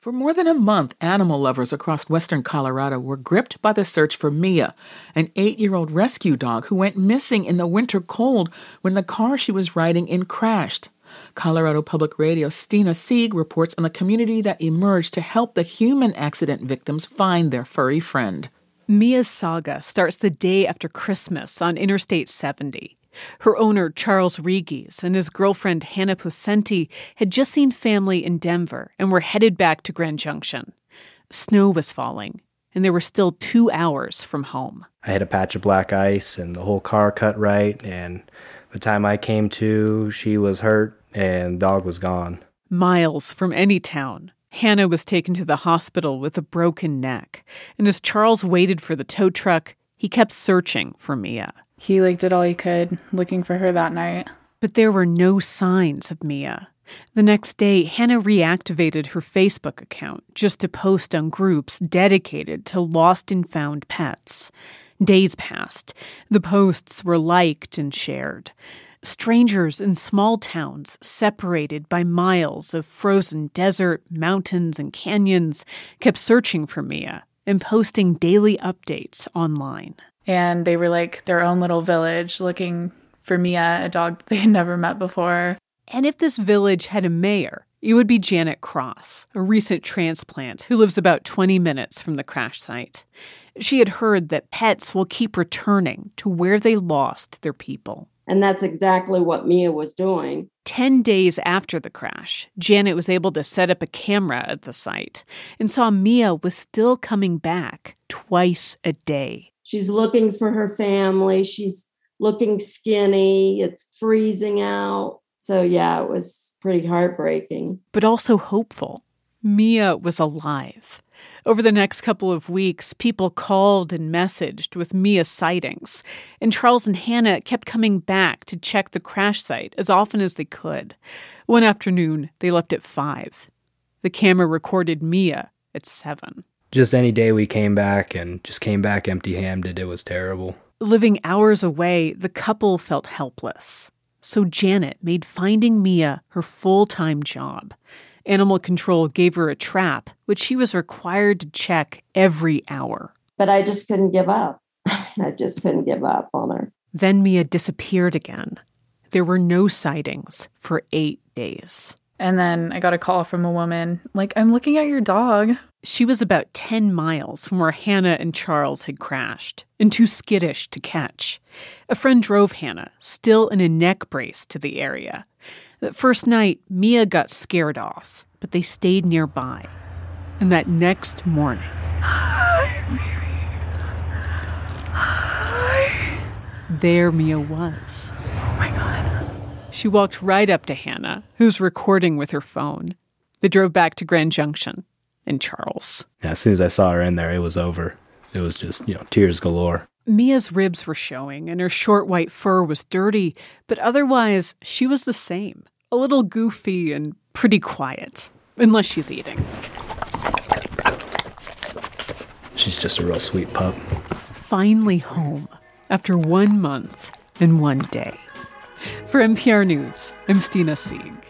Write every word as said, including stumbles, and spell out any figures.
For more than a month, animal lovers across western Colorado were gripped by the search for Mia, an eight-year-old rescue dog who went missing in the winter cold when the car she was riding in crashed. Colorado Public Radio's Stina Sieg reports on a community that emerged to help the human accident victims find their furry friend. Mia's saga starts the day after Christmas on Interstate seventy. Her owner, Charles Regis, and his girlfriend, Hannah Pocenti, had just seen family in Denver and were headed back to Grand Junction. Snow was falling, and they were still two hours from home. I hit a patch of black ice, and the whole car cut right, and by the time I came to, she was hurt, and the dog was gone. Miles from any town, Hannah was taken to the hospital with a broken neck, and as Charles waited for the tow truck, he kept searching for Mia. He like did all he could looking for her that night. But there were no signs of Mia. The next day, Hannah reactivated her Facebook account just to post on groups dedicated to lost and found pets. Days passed. The posts were liked and shared. Strangers in small towns, separated by miles of frozen desert, mountains, and canyons, kept searching for Mia and posting daily updates online. And they were like their own little village looking for Mia, a dog they had never met before. And if this village had a mayor, it would be Janet Cross, a recent transplant who lives about twenty minutes from the crash site. She had heard that pets will keep returning to where they lost their people. And that's exactly what Mia was doing. Ten days after the crash, Janet was able to set up a camera at the site and saw Mia was still coming back twice a day. She's looking for her family. She's looking skinny. It's freezing out. So, yeah, it was pretty heartbreaking. But also hopeful. Mia was alive. Over the next couple of weeks, people called and messaged with Mia sightings, and Charles and Hannah kept coming back to check the crash site as often as they could. One afternoon, they left at five. The camera recorded Mia at seven. Just any day we came back and just came back empty-handed, it was terrible. Living hours away, the couple felt helpless. So Janet made finding Mia her full-time job. Animal control gave her a trap, which she was required to check every hour. But I just couldn't give up. I just couldn't give up on her. Then Mia disappeared again. There were no sightings for eight days. And then I got a call from a woman, like, I'm looking at your dog. She was about ten miles from where Hannah and Charles had crashed, and too skittish to catch. A friend drove Hannah, still in a neck brace, to the area. That first night, Mia got scared off, but they stayed nearby. And that next morning... Hi, baby. Hi. There Mia was. Oh, my God. She walked right up to Hannah, who's recording with her phone. They drove back to Grand Junction and Charles. Yeah, as soon as I saw her in there, it was over. It was just, you know, tears galore. Mia's ribs were showing and her short white fur was dirty, but otherwise, she was the same. A little goofy and pretty quiet, unless she's eating. She's just a real sweet pup. Finally home, after one month and one day. For N P R News, I'm Stina Sieg.